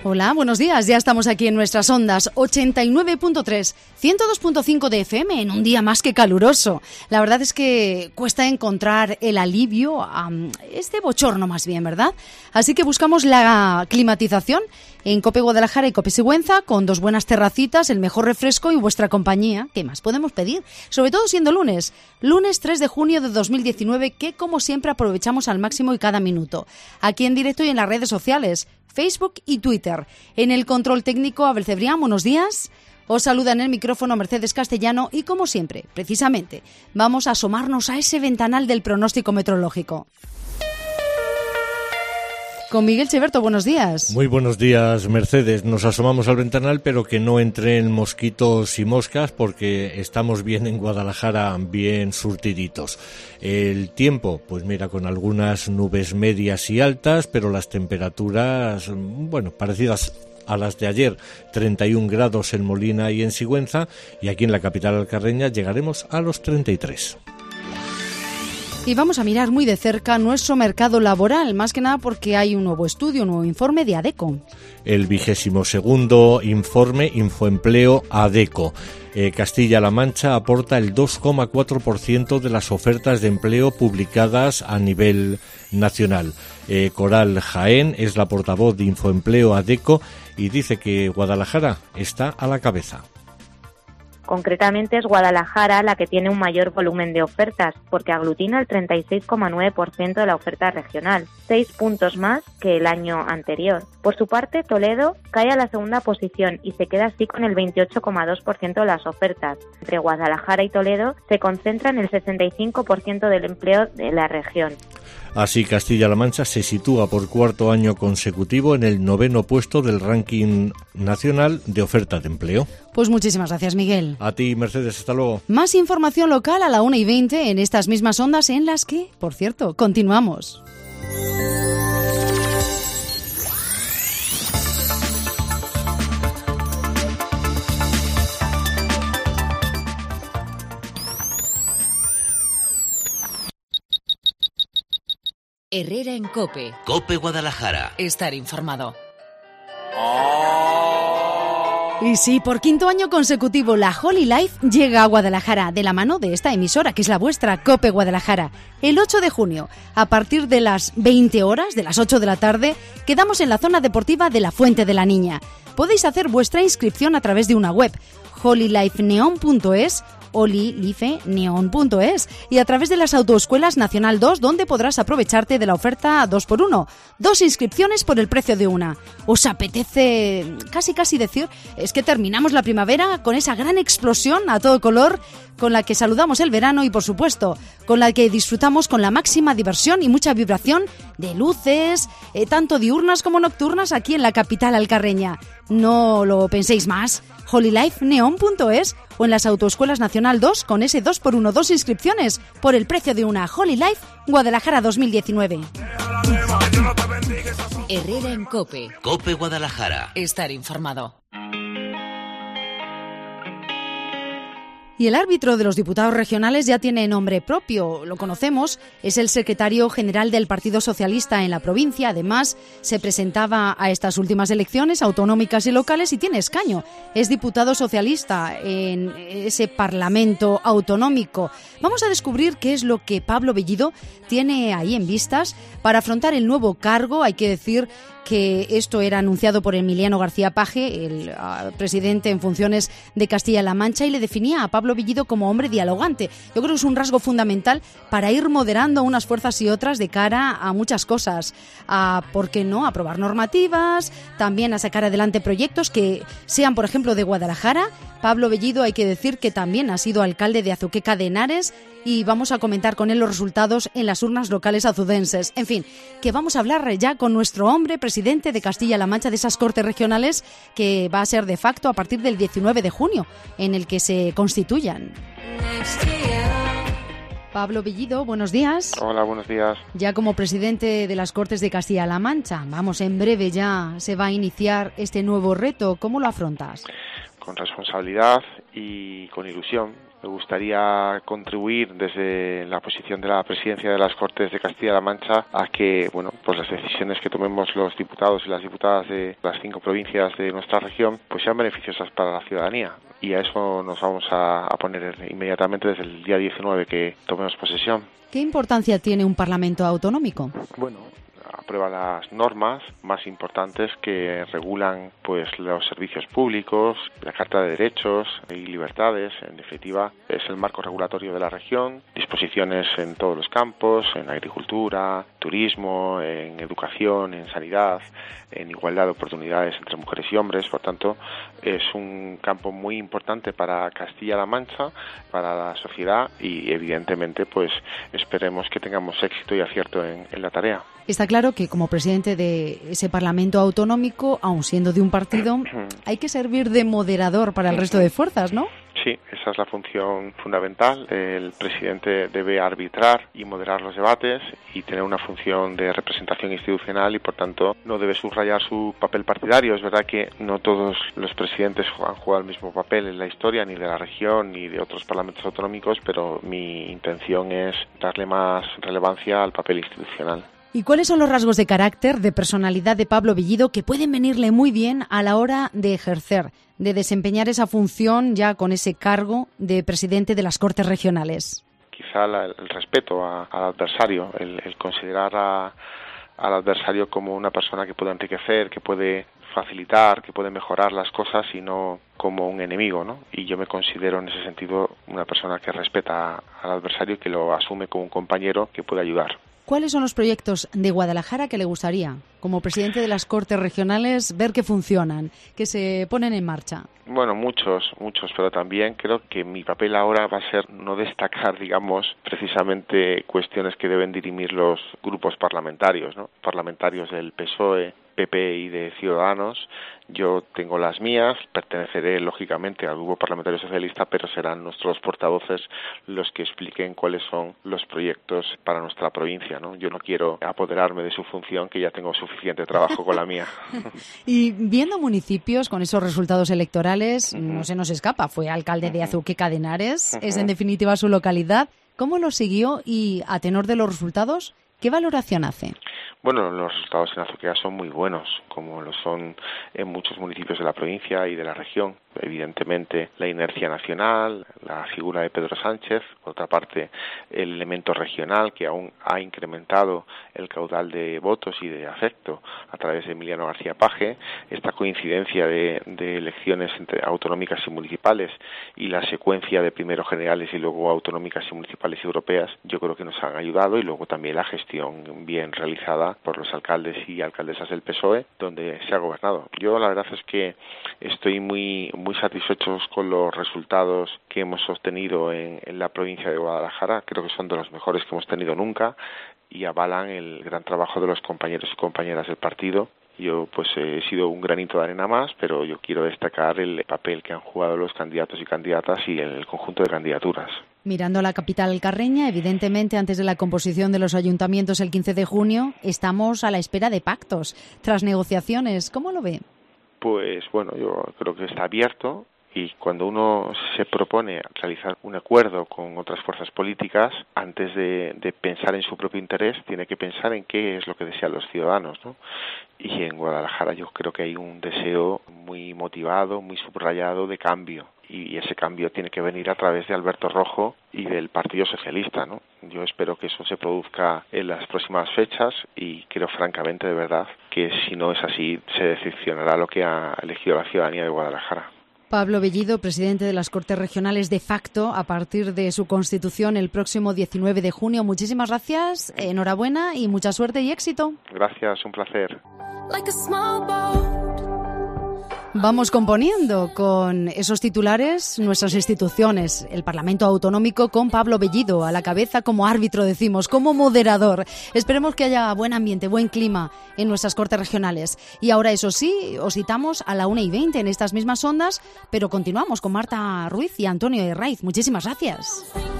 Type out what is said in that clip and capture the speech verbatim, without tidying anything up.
Hola, buenos días. Ya estamos aquí en nuestras ondas ochenta y nueve punto tres, ciento dos punto cinco de F M en un día más que caluroso. La verdad es que cuesta encontrar el alivio a este bochorno más bien, ¿verdad? Así que buscamos la climatización en Cope Guadalajara y Cope Sigüenza, con dos buenas terracitas, el mejor refresco y vuestra compañía. ¿Qué más podemos pedir? Sobre todo siendo lunes, lunes tres de junio de dos mil diecinueve, que como siempre aprovechamos al máximo y cada minuto. Aquí en directo y en las redes sociales, Facebook y Twitter. En el control técnico, Abel Cebrián, buenos días. Os saluda en el micrófono Mercedes Castellano y, como siempre, precisamente, vamos a asomarnos a ese ventanal del pronóstico meteorológico. Con Miguel Cheverto, buenos días. Muy buenos días, Mercedes. Nos asomamos al ventanal, pero que no entren mosquitos y moscas, porque estamos bien en Guadalajara, bien surtiditos. El tiempo, pues mira, con algunas nubes medias y altas, pero las temperaturas, bueno, parecidas a las de ayer, treinta y un grados en Molina y en Sigüenza, y aquí en la capital alcarreña llegaremos a los treinta y tres. Y vamos a mirar muy de cerca nuestro mercado laboral, más que nada porque hay un nuevo estudio, un nuevo informe de ADECO. El vigésimo segundo informe Infoempleo ADECO. Eh, Castilla-La Mancha aporta el dos coma cuatro por ciento de las ofertas de empleo publicadas a nivel nacional. Eh, Coral Jaén es la portavoz de Infoempleo ADECO y dice que Guadalajara está a la cabeza. Concretamente es Guadalajara la que tiene un mayor volumen de ofertas, porque aglutina el treinta y seis coma nueve por ciento de la oferta regional, seis puntos más que el año anterior. Por su parte, Toledo cae a la segunda posición y se queda así con el veintiocho coma dos por ciento de las ofertas. Entre Guadalajara y Toledo se concentran el sesenta y cinco por ciento del empleo de la región. Así, Castilla-La Mancha se sitúa por cuarto año consecutivo en el noveno puesto del ranking nacional de oferta de empleo. Pues muchísimas gracias, Miguel. A ti, Mercedes, hasta luego. Más información local a la una y veinte en estas mismas ondas en las que, por cierto, continuamos. Herrera en Cope. Cope Guadalajara. Estar informado. Y sí, por quinto año consecutivo, la Holy Life llega a Guadalajara, de la mano de esta emisora, que es la vuestra, Cope Guadalajara. El ocho de junio, a partir de las veinte horas, de las ocho de la tarde, quedamos en la zona deportiva de la Fuente de la Niña. Podéis hacer vuestra inscripción a través de una web, holy life neon punto es, holy life neon punto es, y a través de las autoescuelas Nacional dos, donde podrás aprovecharte de la oferta dos por uno. Dos inscripciones por el precio de una. ¿Os apetece casi casi decir, es que terminamos la primavera con esa gran explosión a todo color con la que saludamos el verano y, por supuesto, con la que disfrutamos con la máxima diversión y mucha vibración de luces, eh, tanto diurnas como nocturnas, aquí en la capital alcarreña? No lo penséis más. holy life neon punto es o en las autoescuelas Nacional dos con ese dos por uno, dos inscripciones por el precio de una. Holy Life Guadalajara dos mil diecinueve. Herrera en Cope. Cope Guadalajara. Estar informado. Y el árbitro de los diputados regionales ya tiene nombre propio, lo conocemos, es el secretario general del Partido Socialista en la provincia. Además, se presentaba a estas últimas elecciones autonómicas y locales y tiene escaño. Es diputado socialista en ese Parlamento autonómico. Vamos a descubrir qué es lo que Pablo Bellido tiene ahí en vistas para afrontar el nuevo cargo. Hay que decir que esto era anunciado por Emiliano García Paje, el uh, presidente en funciones de Castilla-La Mancha, y le definía a Pablo Bellido como hombre dialogante. Yo creo que es un rasgo fundamental para ir moderando unas fuerzas y otras de cara a muchas cosas. A, ¿por qué no?, aprobar normativas, también a sacar adelante proyectos que sean, por ejemplo, de Guadalajara. Pablo Bellido, hay que decir que también ha sido alcalde de Azuqueca de Henares, y vamos a comentar con él los resultados en las urnas locales azudenses. En fin, que vamos a hablar ya con nuestro hombre presidente de Castilla-La Mancha, de esas Cortes Regionales, que va a ser de facto a partir del diecinueve de junio, en el que se constituyan. Pablo Bellido, buenos días. Hola, buenos días. Ya como presidente de las Cortes de Castilla-La Mancha, vamos, en breve ya se va a iniciar este nuevo reto. ¿Cómo lo afrontas? Con responsabilidad y con ilusión, Me gustaría contribuir desde la posición de la presidencia de las Cortes de Castilla-La Mancha a que, bueno, pues las decisiones que tomemos los diputados y las diputadas de las cinco provincias de nuestra región pues sean beneficiosas para la ciudadanía. Y a eso nos vamos a, a poner inmediatamente desde el día diecinueve que tomemos posesión. ¿Qué importancia tiene un Parlamento autonómico? Bueno, aprueba las normas más importantes que regulan pues los servicios públicos, la Carta de Derechos y Libertades. En definitiva, es el marco regulatorio de la región, disposiciones en todos los campos, en agricultura, turismo, en educación, en sanidad, en igualdad de oportunidades entre mujeres y hombres. Por tanto, es un campo muy importante para Castilla-La Mancha, para la sociedad y evidentemente pues esperemos que tengamos éxito y acierto en, en la tarea. Está claro que como presidente de ese Parlamento autonómico, aun siendo de un partido, hay que servir de moderador para el resto de fuerzas, ¿no? Sí, esa es la función fundamental. El presidente debe arbitrar y moderar los debates y tener una función de representación institucional y, por tanto, no debe subrayar su papel partidario. Es verdad que no todos los presidentes han jugado el mismo papel en la historia, ni de la región ni de otros parlamentos autonómicos, pero mi intención es darle más relevancia al papel institucional. ¿Y cuáles son los rasgos de carácter, de personalidad de Pablo Bellido que pueden venirle muy bien a la hora de ejercer, de desempeñar esa función ya con ese cargo de presidente de las Cortes Regionales? Quizá la, el respeto a, al adversario, el, el considerar a, al adversario como una persona que puede enriquecer, que puede facilitar, que puede mejorar las cosas y no como un enemigo, ¿no? Y yo me considero en ese sentido una persona que respeta al adversario y que lo asume como un compañero que puede ayudar. ¿Cuáles son los proyectos de Guadalajara que le gustaría, como presidente de las Cortes Regionales, ver que funcionan, que se ponen en marcha? Bueno, muchos, muchos, pero también creo que mi papel ahora va a ser no destacar, digamos, precisamente cuestiones que deben dirimir los grupos parlamentarios, ¿no? Parlamentarios del P S O E, P P y de Ciudadanos. Yo tengo las mías, perteneceré lógicamente al grupo parlamentario socialista, pero serán nuestros portavoces los que expliquen cuáles son los proyectos para nuestra provincia, ¿no? Yo no quiero apoderarme de su función, que ya tengo suficiente trabajo con la mía. Y viendo municipios con esos resultados electorales, uh-huh. no se nos escapa, fue alcalde de Azuqueca de Henares, uh-huh. es en definitiva su localidad. ¿Cómo lo siguió y, a tenor de los resultados, qué valoración hace? Bueno, los resultados en Azuqueca son muy buenos, como lo son en muchos municipios de la provincia y de la región. Evidentemente, la inercia nacional, la figura de Pedro Sánchez, por otra parte, el elemento regional que aún ha incrementado el caudal de votos y de afecto a través de Emiliano García Paje, esta coincidencia de, de elecciones entre autonómicas y municipales y la secuencia de primero generales y luego autonómicas y municipales y europeas, yo creo que nos han ayudado, y luego también la gestión bien realizada por los alcaldes y alcaldesas del P S O E, donde se ha gobernado. Yo la verdad es que estoy muy muy satisfechos con los resultados que hemos obtenido en, en la provincia de Guadalajara. Creo que son de los mejores que hemos tenido nunca y avalan el gran trabajo de los compañeros y compañeras del partido. Yo pues he sido un granito de arena más, pero yo quiero destacar el papel que han jugado los candidatos y candidatas y el conjunto de candidaturas. Mirando a la capital alcarreña, evidentemente antes de la composición de los ayuntamientos el quince de junio, estamos a la espera de pactos, tras negociaciones. ¿Cómo lo ve? Pues bueno, yo creo que está abierto. Y cuando uno se propone realizar un acuerdo con otras fuerzas políticas, antes de, de pensar en su propio interés, tiene que pensar en qué es lo que desean los ciudadanos, ¿no? Y en Guadalajara yo creo que hay un deseo muy motivado, muy subrayado de cambio. Y ese cambio tiene que venir a través de Alberto Rojo y del Partido Socialista, ¿no? Yo espero que eso se produzca en las próximas fechas y creo francamente, de verdad, que si no es así, se decepcionará lo que ha elegido la ciudadanía de Guadalajara. Pablo Bellido, presidente de las Cortes Regionales de facto a partir de su constitución el próximo diecinueve de junio. Muchísimas gracias, enhorabuena y mucha suerte y éxito. Gracias, un placer. Vamos componiendo con esos titulares nuestras instituciones, el Parlamento Autonómico con Pablo Bellido a la cabeza como árbitro, decimos, como moderador. Esperemos que haya buen ambiente, buen clima en nuestras Cortes Regionales. Y ahora, eso sí, os citamos a la una y veinte en estas mismas ondas, pero continuamos con Marta Ruiz y Antonio Herraiz. Muchísimas gracias.